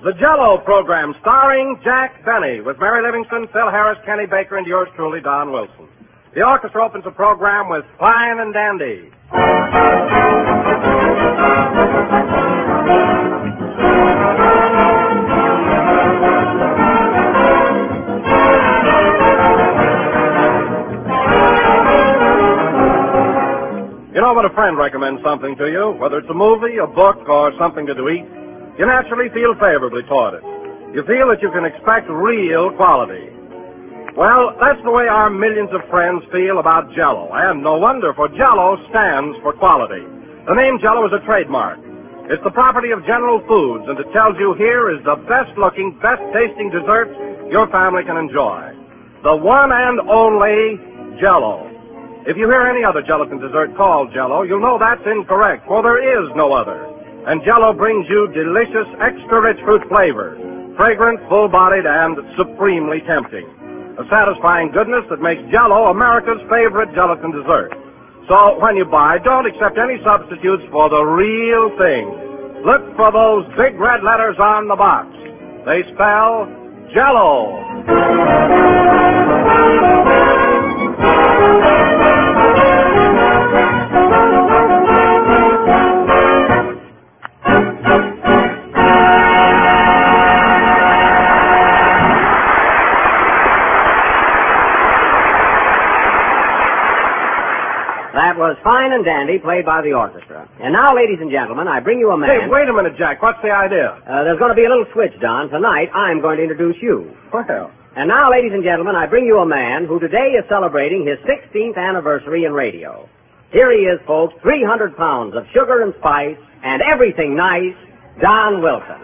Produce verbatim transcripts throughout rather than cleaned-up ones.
The Jell-O program starring Jack Benny with Mary Livingston, Phil Harris, Kenny Baker, and yours truly, Don Wilson. The orchestra opens the program with Fine and Dandy. You know, when a friend recommends something to you, whether it's a movie, a book, or something to eat, you naturally feel favorably toward it. You feel that you can expect real quality. Well, that's the way our millions of friends feel about Jell-O, and no wonder, for Jell-O stands for quality. The name Jell-O is a trademark. It's the property of General Foods, and it tells you here is the best-looking, best-tasting dessert your family can enjoy. The one and only Jell-O. If you hear any other gelatin dessert called Jell-O, you'll know that's incorrect, for there is no other. And Jell-O brings you delicious, extra-rich fruit flavor, fragrant, full-bodied, and supremely tempting. A satisfying goodness that makes Jell-O America's favorite gelatin dessert. So when you buy, don't accept any substitutes for the real thing. Look for those big red letters on the box. They spell Jell-O. That was Fine and Dandy, played by the orchestra. And now, ladies and gentlemen, I bring you a man... Hey, wait a minute, Jack. What's the idea? Uh, there's going to be a little switch, Don. Tonight, I'm going to introduce you. Well. And now, ladies and gentlemen, I bring you a man who today is celebrating his sixteenth anniversary in radio. Here he is, folks, three hundred pounds of sugar and spice and everything nice, Don Wilson.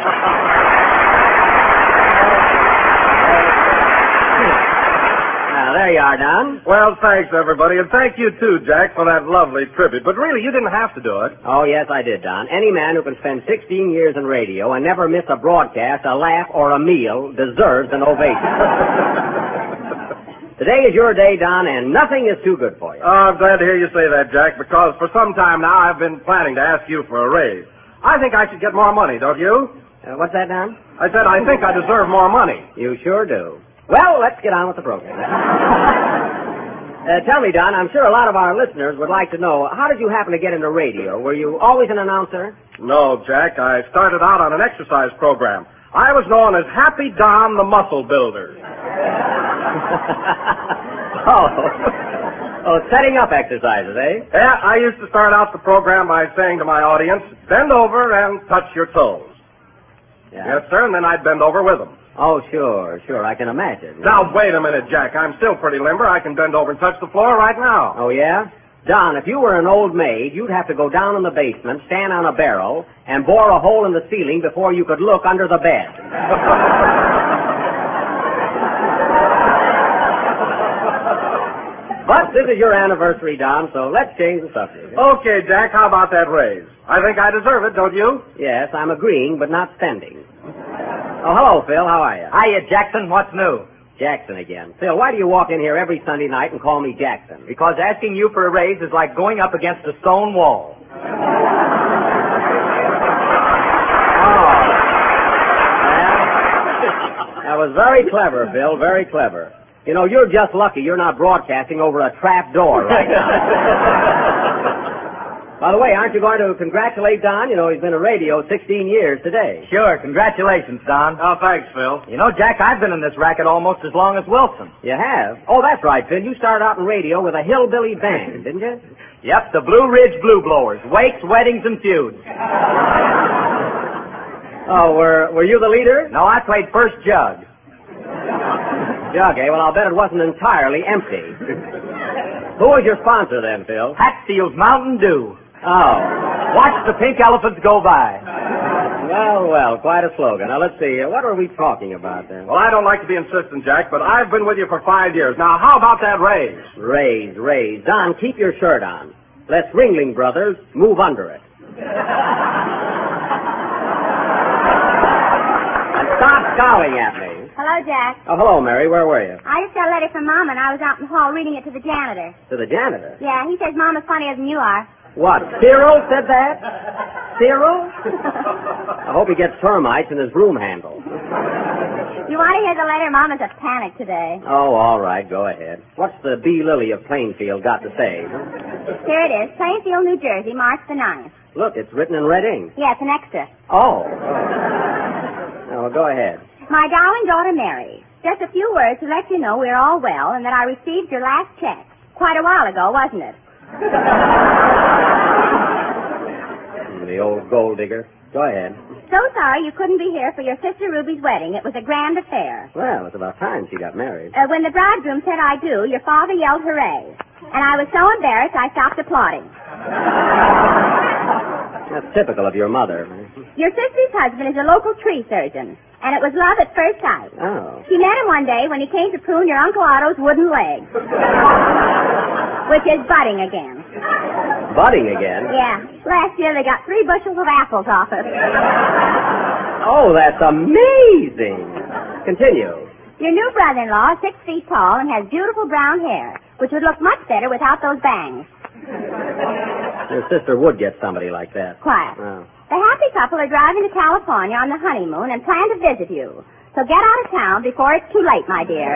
There you are, Don. Well, thanks, everybody, and thank you, too, Jack, for that lovely tribute. But really, you didn't have to do it. Oh, yes, I did, Don. Any man who can spend sixteen years in radio and never miss a broadcast, a laugh, or a meal deserves an ovation. Today is your day, Don, and nothing is too good for you. Oh, I'm glad to hear you say that, Jack, because for some time now I've been planning to ask you for a raise. I think I should get more money, don't you? Uh, what's that, Don? I said I think I deserve more money. You sure do. Well, let's get on with the program. uh, tell me, Don, I'm sure a lot of our listeners would like to know, how did you happen to get into radio? Were you always an announcer? No, Jack. I started out on an exercise program. I was known as Happy Don the Muscle Builder. oh. Oh, setting up exercises, eh? Yeah, I used to start out the program by saying to my audience, bend over and touch your toes. Yeah. Yes, sir, and then I'd bend over with them. Oh, sure, sure, I can imagine. Now, wait a minute, Jack. I'm still pretty limber. I can bend over and touch the floor right now. Oh, yeah? Don, if you were an old maid, you'd have to go down in the basement, stand on a barrel, and bore a hole in the ceiling before you could look under the bed. But this is your anniversary, Don, so let's change the subject. Okay, Jack, how about that raise? I think I deserve it, don't you? Yes, I'm agreeing, but not spending. Oh, hello, Phil. How are you? Hiya, Jackson. What's new? Jackson again. Phil, why do you walk in here every Sunday night and call me Jackson? Because asking you for a raise is like going up against a stone wall. Oh. Well, that was very clever, Phil. Very clever. You know, you're just lucky you're not broadcasting over a trap door right now. By the way, aren't you going to congratulate Don? You know, he's been in radio sixteen years today. Sure. Congratulations, Don. Oh, thanks, Phil. You know, Jack, I've been in this racket almost as long as Wilson. You have? Oh, that's right, Phil. You started out in radio with a hillbilly band, didn't you? Yep, the Blue Ridge Blue Blowers. Wakes, weddings, and feuds. Oh, were, were you the leader? No, I played first jug. Jug, eh? Well, I'll bet it wasn't entirely empty. Who was your sponsor then, Phil? Hatfield's Mountain Dew. Oh. Watch the pink elephants go by. Well, well, quite a slogan. Now, let's see. What are we talking about then? Well, I don't like to be insistent, Jack, but I've been with you for five years. Now, how about that raise? Raise, raise. Don, keep your shirt on. Let's Ringling Brothers move under it. And stop scowling at me. Hello, Jack. Oh, hello, Mary. Where were you? I just got a letter from Mom, and I was out in the hall reading it to the janitor. To the janitor? Yeah, he says Mama's funnier than you are. What, Cyril said that? Cyril? I hope he gets termites in his broom handle. You want to hear the letter? Mama's a panic today. Oh, all right. Go ahead. What's the B. Lily of Plainfield got to say? Here it is. Plainfield, New Jersey, March the ninth. Look, it's written in red ink. Yeah, it's an extra. Oh. Oh, well, go ahead. My darling daughter, Mary. Just a few words to let you know we're all well and that I received your last check. Quite a while ago, wasn't it? The old gold digger. Go ahead. So sorry you couldn't be here for your sister Ruby's wedding. It was a grand affair. Well, it's about time she got married. Uh, when the bridegroom said I do, your father yelled hooray. And I was so embarrassed I stopped applauding. That's typical of your mother. Your sister's husband is a local tree surgeon, and it was love at first sight. Oh. She met him one day when he came to prune your Uncle Otto's wooden leg, which is budding again. Budding again? Yeah. Last year they got three bushels of apples off it. Oh, that's amazing. Continue. Your new brother-in-law is six feet tall and has beautiful brown hair, which would look much better without those bangs. Your sister would get somebody like that. Quiet. Oh. The happy couple are driving to California on the honeymoon and plan to visit you. So get out of town before it's too late, my dear.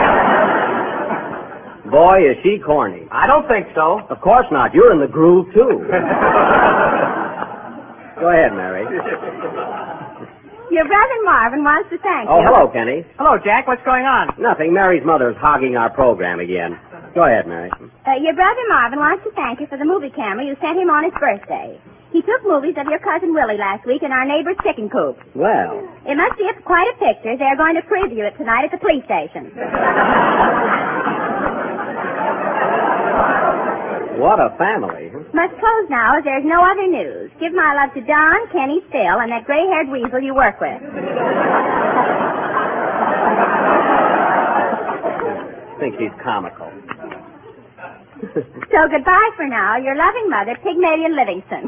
Boy, is she corny. I don't think so. Of course not. You're in the groove, too. Go ahead, Mary. Your brother Marvin wants to thank Oh, you. hello, Kenny. Hello, Jack. What's going on? Nothing. Mary's mother's hogging our program again. Go ahead, Mary. Uh, your brother Marvin wants to thank you for the movie camera you sent him on his birthday. He took movies of your cousin Willie last week in our neighbor's chicken coop. Well. It must be quite a picture. They're going to preview it tonight at the police station. What a family. Must close now as there's no other news. Give my love to Don, Kenny, Phil, and that gray-haired weasel you work with. I think she's comical. So goodbye for now. Your loving mother, Pygmalion Livingston.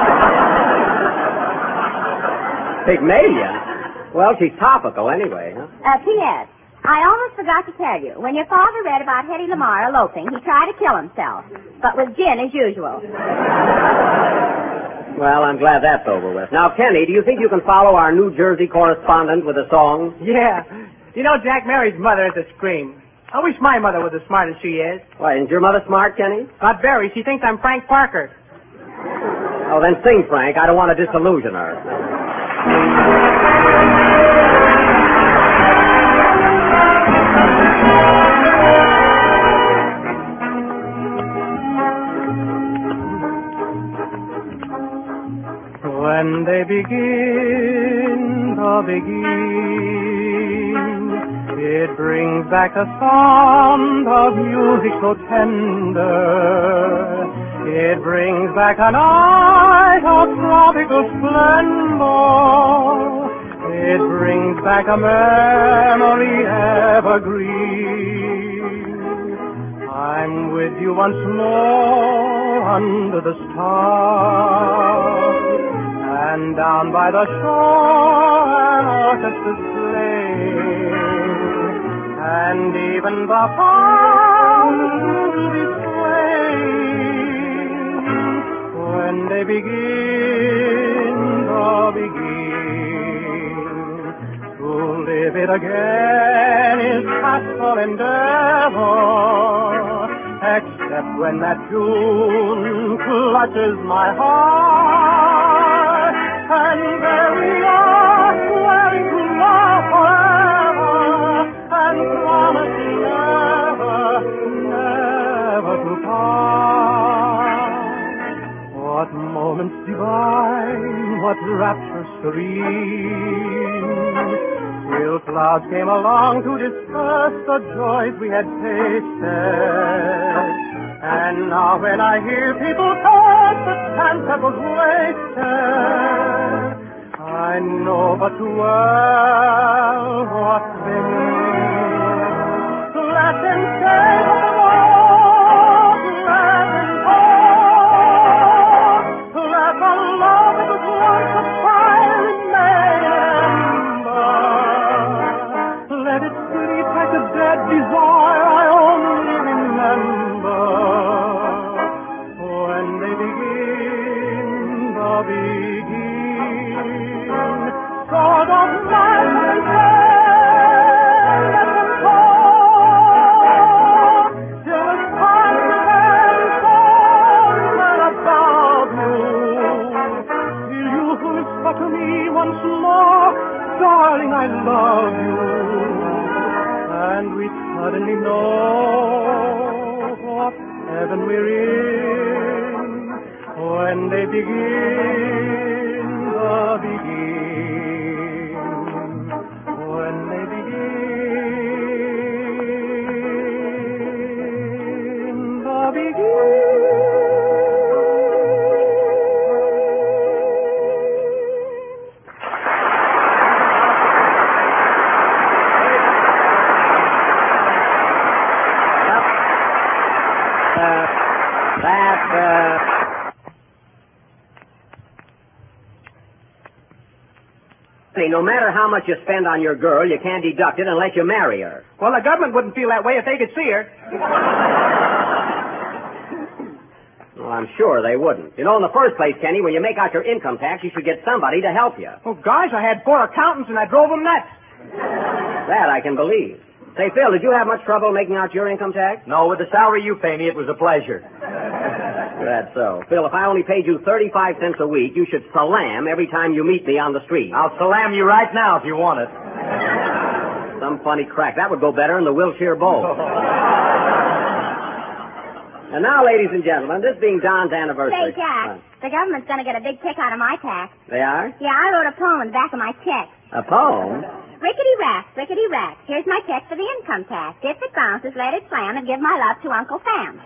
Pygmalion? Well, she's topical anyway, huh? Uh, P S I almost forgot to tell you. When your father read about Hetty Lamar eloping, he tried to kill himself, but with gin as usual. Well, I'm glad that's over with. Now, Kenny, do you think you can follow our New Jersey correspondent with a song? Yeah. You know, Jack, Mary's mother is a scream. I wish my mother was as smart as she is. Why, isn't your mother smart, Kenny? Not very. She thinks I'm Frank Parker. Oh, then sing, Frank. I don't want to disillusion her. When they begin to begin, it brings back a sound of music so tender. It brings back a night of tropical splendor. It brings back a memory evergreen. I'm with you once more under the stars, and down by the shore an orchestra's playing, and even the fountains will be swaying when they begin to begin. To live it again is painful endeavor, except when that tune clutches my heart, and there we are, swearing to love forever, and promising never, never to part. What moments divine, what rapture serene, till clouds came along to disperse the joys we had tasted. And now when I hear people talk the chance that was wasted, I know but too well what they mean. Let them say what they want, let them talk, let the love that was once a fire remember. Let it sleep like a dead desire I only remember when they begin to begin. suddenly know what heaven we're in when they begin the begin, when they begin the begin. No matter how much you spend on your girl, you can't deduct it unless you marry her. Well, the government wouldn't feel that way if they could see her. Well, I'm sure they wouldn't. You know, in the first place, Kenny, when you make out your income tax, you should get somebody to help you. Oh, gosh, I had four accountants and I drove them nuts. That I can believe. Say, Phil, did you have much trouble making out your income tax? No, with the salary you pay me, it was a pleasure. That's so. Phil, if I only paid you thirty-five cents a week, you should salam every time you meet me on the street. I'll salam you right now if you want it. Some funny crack. That would go better in the Wilshire Bowl. And now, ladies and gentlemen, this being Don's anniversary. Say, Jack, Uh, the government's going to get a big kick out of my tax. they are? Yeah, I wrote a poem in the back of my check. A poem? Rickety-rack, rickety-rack. Here's my check for the income tax. If it bounces, let it slam and give my love to Uncle Sam.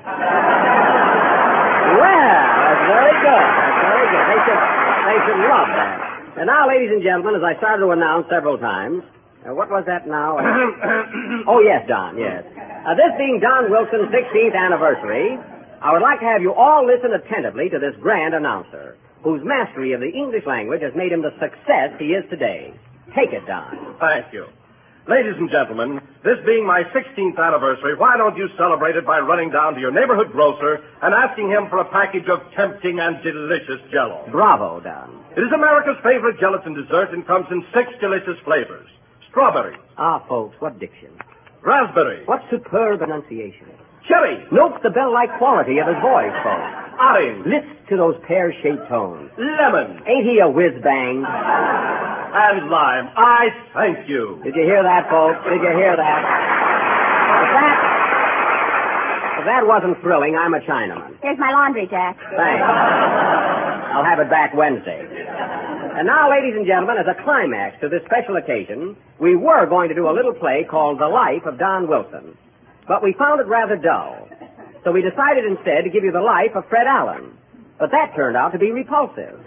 Well, that's very good. That's very good. They should, they should love that. And now, ladies and gentlemen, as I started to announce several times, uh, what was that now? Oh, yes, Don, yes. Uh, this being Don Wilson's sixteenth anniversary, I would like to have you all listen attentively to this grand announcer, whose mastery of the English language has made him the success he is today. Take it, Don. Thank you. Ladies and gentlemen, this being my sixteenth anniversary, why don't you celebrate it by running down to your neighborhood grocer and asking him for a package of tempting and delicious Jell-O. Bravo, Don. It is America's favorite gelatin dessert and comes in six delicious flavors. Strawberry, Ah, folks, what diction. raspberry, What superb enunciation. cherry, Note the bell-like quality of his voice, folks. orange, Listen to those pear-shaped tones. lemon, Ain't he a whiz-bang? and lime. I thank you. Did you hear that, folks? Did you hear that? If that, if that wasn't thrilling, I'm a Chinaman. Here's my laundry, Jack. Thanks. I'll have it back Wednesday. And now, ladies and gentlemen, as a climax to this special occasion, we were going to do a little play called The Life of Don Wilson. But we found it rather dull. So we decided instead to give you the life of Fred Allen. But that turned out to be repulsive.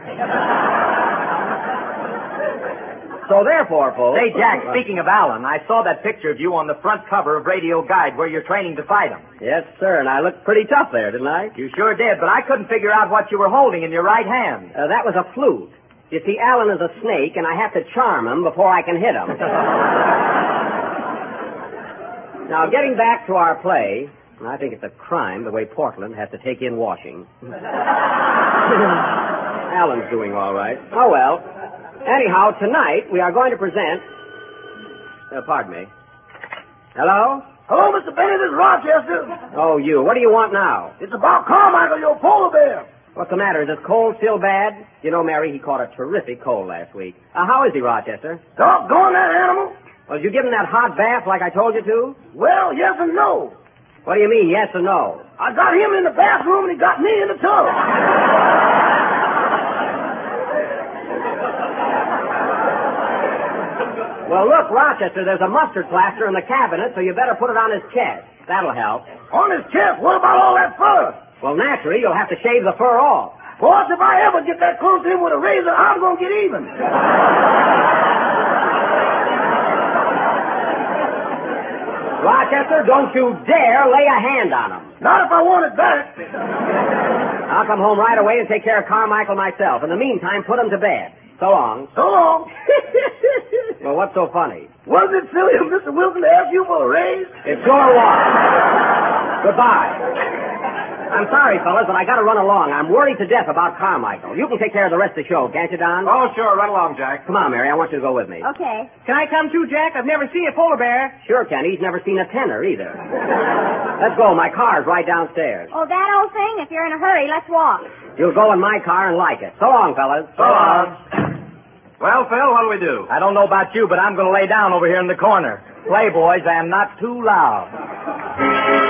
So therefore, folks... Say, Jack, speaking of Alan, I saw that picture of you on the front cover of Radio Guide where you're training to fight him. Yes, sir, and I looked pretty tough there, didn't I? You sure did, but I couldn't figure out what you were holding in your right hand. Uh, that was a flute. You see, Alan is a snake, and I have to charm him before I can hit him. Now, getting back to our play, I think it's a crime the way Portland has to take in washing. Alan's doing all right. Oh, well. Anyhow, tonight we are going to present... Uh, pardon me. Hello? Hello, Mister Bennett, it's Rochester. Oh, you. What do you want now? It's about Carmichael, your polar bear. What's the matter? Is his cold still bad? You know, Mary, he caught a terrific cold last week. Uh, how is he, Rochester? Doggone that animal. Well, did you give him that hot bath like I told you to? Well, yes and no. What do you mean, yes or no? I got him in the bathroom and he got me in the tub. Well, look, Rochester, there's a mustard plaster in the cabinet, so you better put it on his chest. That'll help. On his chest? What about all that fur? Well, naturally, you'll have to shave the fur off. Boss, if I ever get that close to him with a razor, I'm going to get even. Rochester, don't you dare lay a hand on him. Not if I want it back. I'll come home right away and take care of Carmichael myself. In the meantime, put him to bed. So long. So long. Well, what's so funny? Wasn't it silly of Mister Wilson to ask you for a raise? It sure was. Goodbye. I'm sorry, fellas, but I got to run along. I'm worried to death about Carmichael. You can take care of the rest of the show, can't you, Don? Oh, sure. Run along, Jack. Come on, Mary. I want you to go with me. Okay. Can I come too, Jack? I've never seen a polar bear. Sure, Ken. He's never seen a tenor either. Let's go. My car's right downstairs. Oh, that old thing? If you're in a hurry, let's walk. You'll go in my car and like it. So long, fellas. So long. Well, Phil, what'll we do? I don't know about you, but I'm going to lay down over here in the corner. Playboys, I am not too loud.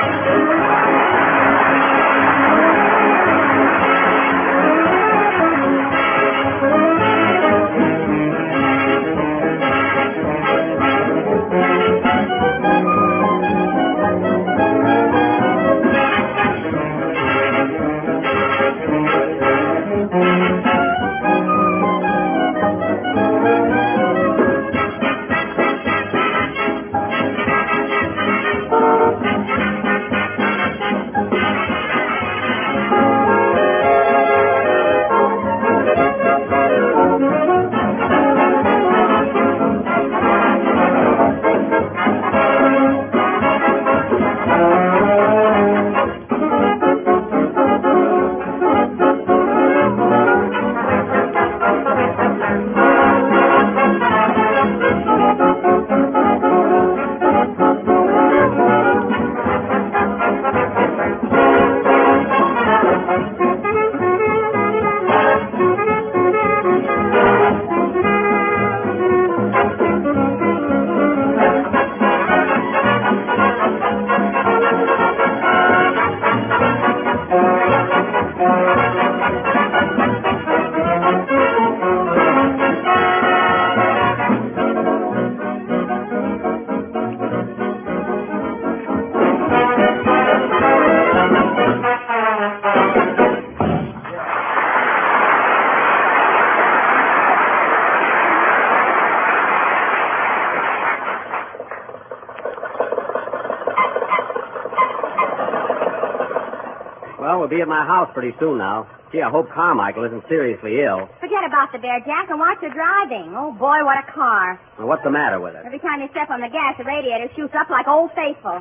Well, we'll be at my house pretty soon now. Gee, I hope Carmichael isn't seriously ill. Forget about the bear, Jack, and watch your driving. Oh, boy, what a car. Well, what's the matter with it? Every time you step on the gas, the radiator shoots up like Old Faithful.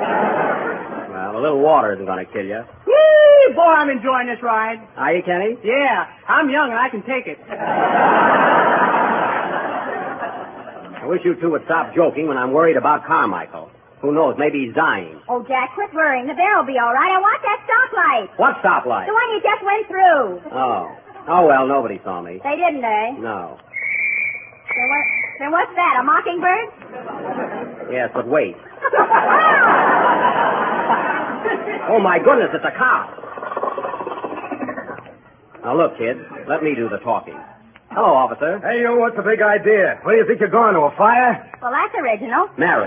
Well, a little water isn't going to kill you. Whee! Boy, I'm enjoying this ride. Are you, Kenny? Yeah, I'm young and I can take it. I wish you two would stop joking when I'm worried about Carmichael. Who knows, maybe he's dying. Oh, Jack, quit worrying. The bear will be all right. I want that stoplight. What stoplight? The one you just went through. Oh. Oh, well, nobody saw me. They didn't, they? No. Then, what, then what's that, a mockingbird? Yes, but wait. Oh, my goodness, it's a cow. Now, look, kid, let me do the talking. Hello, officer. Hey, you, what's the big idea? Where do you think you're going, to a fire? Well, that's original. Mary.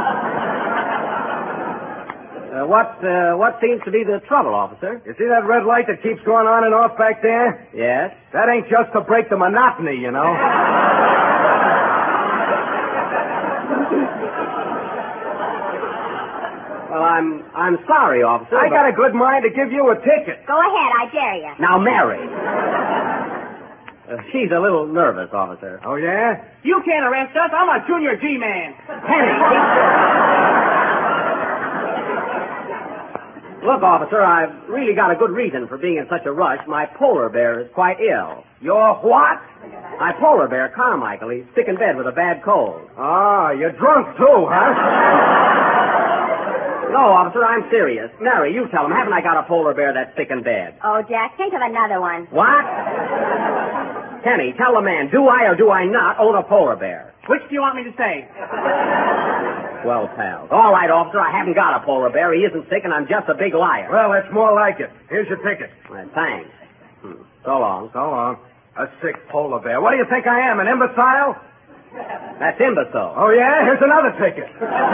uh, what, uh, what seems to be the trouble, officer? You see that red light that keeps going on and off back there? Yes? That ain't just to break the monotony, you know. Well, I'm, I'm sorry, officer. I but... got a good mind to give you a ticket. Go ahead, I dare you. Now, Mary. Uh, she's a little nervous, officer. Oh, yeah? You can't arrest us. I'm a junior G-man. Penny. Look, officer, I've really got a good reason for being in such a rush. My polar bear is quite ill. Your what? My polar bear, Carmichael, he's sick in bed with a bad cold. Ah, you're drunk, too, huh? No, officer, I'm serious. Mary, you tell him, haven't I got a polar bear that's sick in bed? Oh, Jack, think of another one. What? Kenny, tell the man, do I or do I not own a polar bear? Which do you want me to say? Well, pals. All right, officer, I haven't got a polar bear. He isn't sick, and I'm just a big liar. Well, that's more like it. Here's your ticket. Well, thanks. Hmm. So long. So long. A sick polar bear. What do you think I am, an imbecile? That's imbecile. Oh, yeah? Here's another ticket.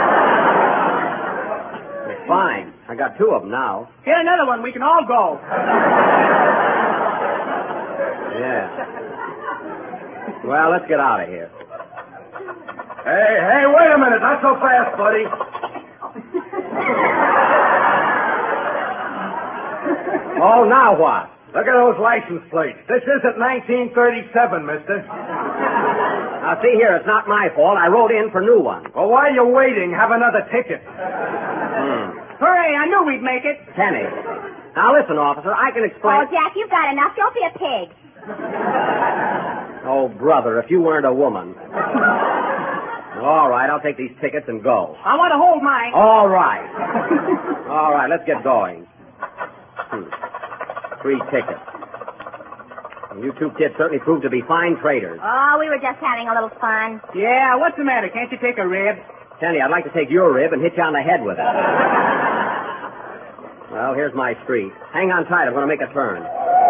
It's fine. I got two of them now. Get another one. We can all go. Yeah. Well, let's get out of here. Hey, hey, wait a minute. Not so fast, buddy. Oh, now what? Look at those license plates. This isn't nineteen thirty-seven, mister. Now, see here, it's not my fault. I wrote in for new ones. Well, while you're waiting, have another ticket. Hmm. Hooray, I knew we'd make it. Kenny. Now, listen, officer, I can Oh, explain... Jack, you've got enough. Don't be a pig. Oh, brother, if you weren't a woman. All right, I'll take these tickets and go. I want to hold mine. All right. All right, let's get going. Hmm. Three tickets. And you two kids certainly proved to be fine traders. Oh, we were just having a little fun. Yeah, what's the matter? Can't you take a rib? Kenny, I'd like to take your rib and hit you on the head with it. Well, here's my street. Hang on tight. I'm going to make a turn.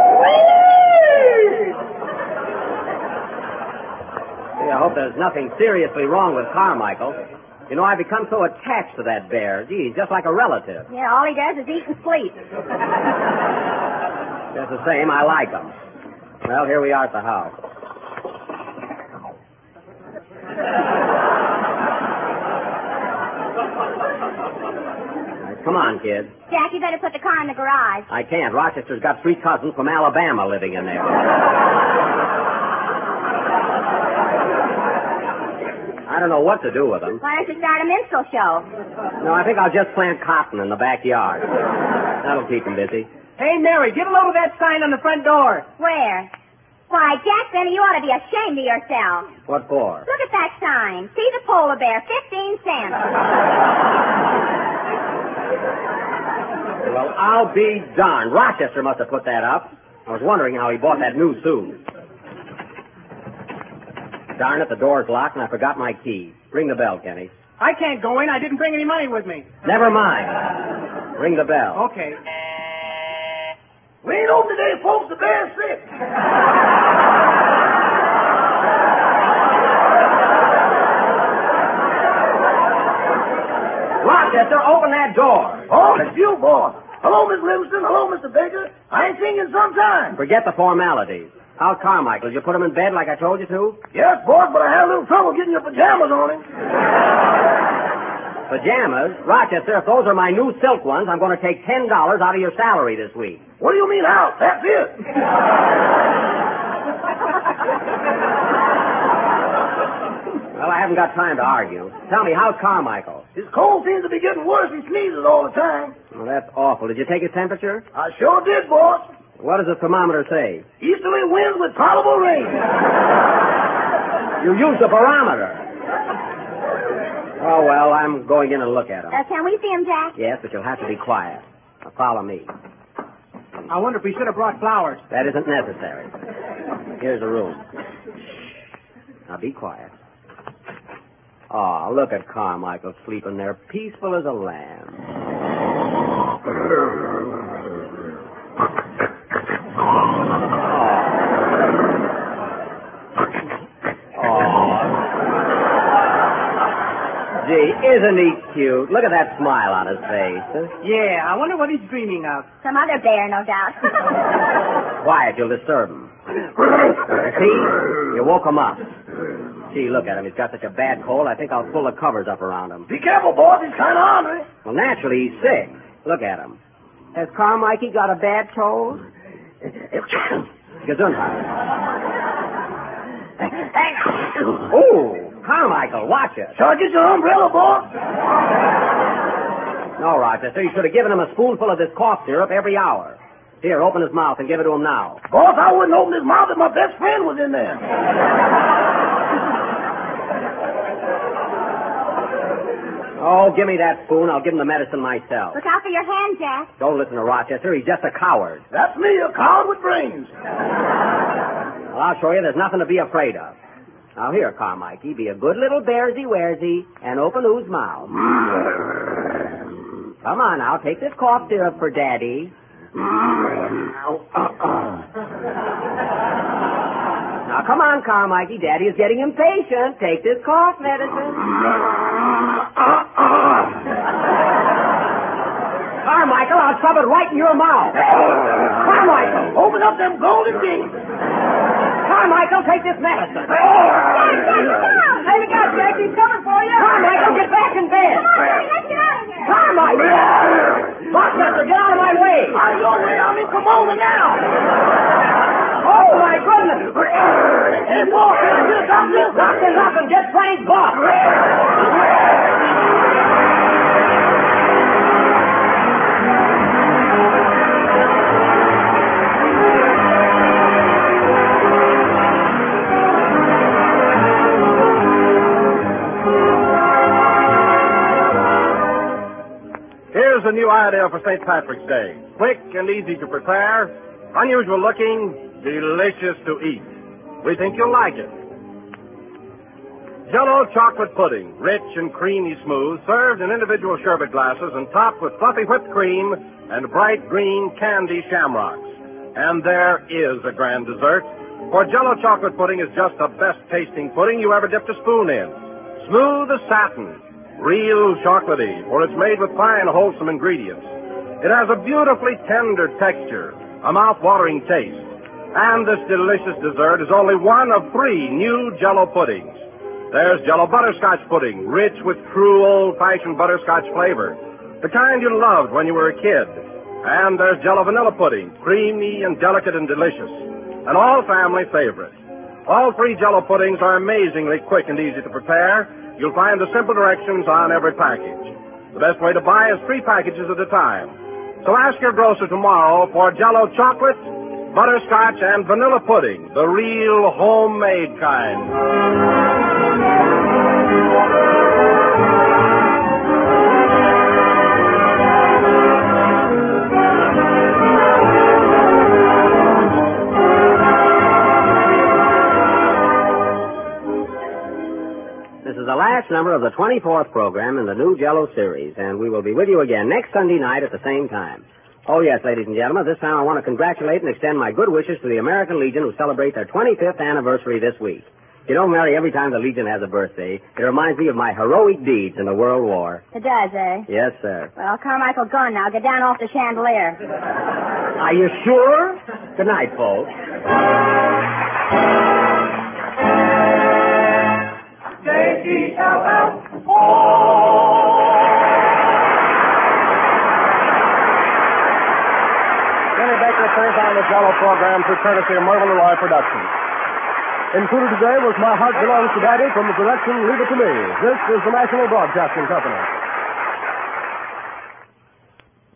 I hope there's nothing seriously wrong with Carmichael. You know, I've become so attached to that bear. Gee, he's just like a relative. Yeah, all he does is eat and sleep. Just the same, I like him. Well, here we are at the house. Right, come on, kid. Jack, you better put the car in the garage. I can't. Rochester's got three cousins from Alabama living in there. I don't know what to do with them. Why don't you start a minstrel show? No, I think I'll just plant cotton in the backyard. That'll keep them busy. Hey, Mary, get a load of that sign on the front door. Where? Why, Jack Benny, you ought to be ashamed of yourself. What for? Look at that sign. See the polar bear, fifteen cents. Well, I'll be darned. Rochester must have put that up. I was wondering how he bought that new suit. Darn it, the door's locked and I forgot my key. Ring the bell, Kenny. I can't go in. I didn't bring any money with me. Never mind. Ring the bell. Okay. We ain't open today, folks. The bear's sick. Rochester, open that door. Oh, it's you, boy. Hello, Miss Livingston. Hello, Mister Baker. I ain't seen you in some time. Forget the formalities. How's Carmichael? Did you put him in bed like I told you to? Yes, boss, but I had a little trouble getting your pajamas on him. Pajamas? Rochester, if those are my new silk ones, I'm going to take ten dollars out of your salary this week. What do you mean, how? That's it. Well, I haven't got time to argue. Tell me, how's Carmichael? His cold seems to be getting worse. He sneezes all the time. Well, that's awful. Did you take his temperature? I sure did, boss. What does the thermometer say? Easterly winds with tolerable rain. You used the barometer. Oh, well, I'm going in and look at him. Uh, can we see him, Jack? Yes, but you'll have to be quiet. Now, follow me. I wonder if we should have brought flowers. That isn't necessary. Here's the room. Now, be quiet. Oh, look at Carmichael sleeping there, peaceful as a lamb. Gee, isn't he cute? Look at that smile on his face. Yeah, I wonder what he's dreaming of. Some other bear, no doubt. Quiet, you'll disturb him. See? You woke him up. Gee, look at him. He's got such a bad cold, I think I'll pull the covers up around him. Be careful, boss. He's kind of ornery. Well, naturally, he's sick. Look at him. Has Carmichael got a bad cold? Gesundheit. Oh, Carmichael, watch it. Shall I get your umbrella, boss? No, Rochester, you should have given him a spoonful of this cough syrup every hour. Here, open his mouth and give it to him now. Boss, I wouldn't open his mouth if my best friend was in there. Oh, give me that spoon. I'll give him the medicine myself. Look out for your hand, Jack. Don't listen to Rochester. He's just a coward. That's me, a coward with brains. Well, I'll show you there's nothing to be afraid of. Now, here, Carmichael, be a good little bearsy-wearsy and open whose mouth. Come on now, take this cough syrup for Daddy. Now, come on, Carmichael. Daddy is getting impatient. Take this cough medicine. Carmichael, I'll shove it right in your mouth. Carmichael! Open up them golden gates. Carmichael, take this medicine. Jack, Jack, come on. Hey, look out, Jack. He's coming for you. Carmichael, get back in bed. Come on, Jack, let's get out of here. Carmichael! Rochester, get out of my way. Out of your way. I'm in Pomona now. Oh, my goodness. Hey, boss, can I get something? Lock this up and get Frank Buck. Here's a new idea for Saint Patrick's Day. Quick and easy to prepare, unusual looking, delicious to eat. We think you'll like it. Jell-O chocolate pudding, rich and creamy smooth, served in individual sherbet glasses and topped with fluffy whipped cream and bright green candy shamrocks. And there is a grand dessert, for Jell-O chocolate pudding is just the best-tasting pudding you ever dipped a spoon in. Smooth as satin, real chocolatey, for it's made with fine, wholesome ingredients. It has a beautifully tender texture, a mouth-watering taste, and this delicious dessert is only one of three new Jell-O puddings. There's Jell-O butterscotch pudding, rich with true old-fashioned butterscotch flavor, the kind you loved when you were a kid. And there's Jell-O vanilla pudding, creamy and delicate and delicious, an all-family favorite. All three Jell-O puddings are amazingly quick and easy to prepare. You'll find the simple directions on every package. The best way to buy is three packages at a time. So ask your grocer tomorrow for Jell-O chocolate, butterscotch, and vanilla pudding, the real homemade kind. This is the last number of the twenty-fourth program in the new Jell-O series, and we will be with you again next Sunday night at the same time. Oh, yes, ladies and gentlemen, this time I want to congratulate and extend my good wishes to the American Legion, who celebrate their twenty-fifth anniversary this week. You know, Mary, every time the Legion has a birthday, it reminds me of my heroic deeds in the World War. It does, eh? Yes, sir. Well, Carmichael's gone now. Get down off the chandelier. Are you sure? Good night, folks. J E L L O. Jenny Baker turns on the Jell-O program through courtesy of Mervyn Leroy Productions. Included today was My Heart Belongs to Daddy from the production Leave It to Me. This is the National Broadcasting Company.